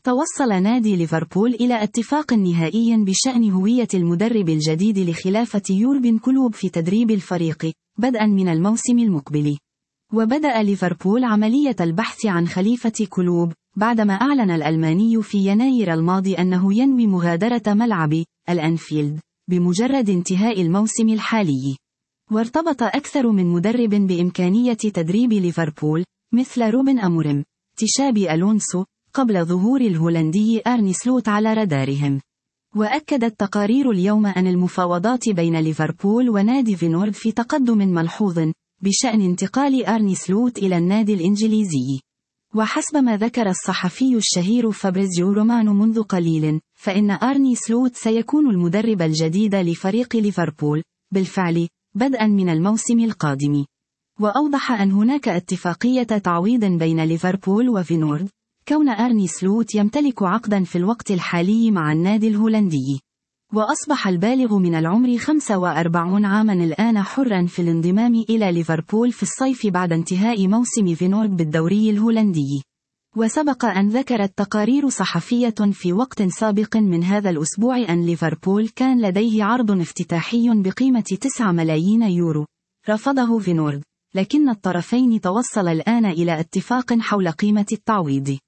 توصل نادي ليفربول إلى اتفاق نهائي بشأن هوية المدرب الجديد لخلافة يورجن كلوب في تدريب الفريق، بدءا من الموسم المقبل. وبدأ ليفربول عملية البحث عن خليفة كلوب، بعدما أعلن الألماني في يناير الماضي أنه ينوي مغادرة ملعب الأنفيلد بمجرد انتهاء الموسم الحالي. وارتبط أكثر من مدرب بإمكانية تدريب ليفربول، مثل روبن أموريم، تشابي ألونسو، قبل ظهور الهولندي أرني سلوت على رادارهم. وأكدت تقارير اليوم أن المفاوضات بين ليفربول ونادي فينورد في تقدم ملحوظ بشأن انتقال أرني سلوت إلى النادي الإنجليزي. وحسب ما ذكر الصحفي الشهير فابريزيو رومانو منذ قليل، فإن أرني سلوت سيكون المدرب الجديد لفريق ليفربول بالفعل بدءا من الموسم القادم. وأوضح أن هناك اتفاقية تعويض بين ليفربول وفينورد، كون أرني سلوت يمتلك عقدا في الوقت الحالي مع النادي الهولندي. وأصبح البالغ من العمر 45 عاما الآن حرا في الانضمام إلى ليفربول في الصيف بعد انتهاء موسم فينورد بالدوري الهولندي. وسبق أن ذكرت تقارير صحفية في وقت سابق من هذا الأسبوع أن ليفربول كان لديه عرض افتتاحي بقيمة 9 ملايين يورو، رفضه فينورد، لكن الطرفين توصل الآن إلى اتفاق حول قيمة التعويض.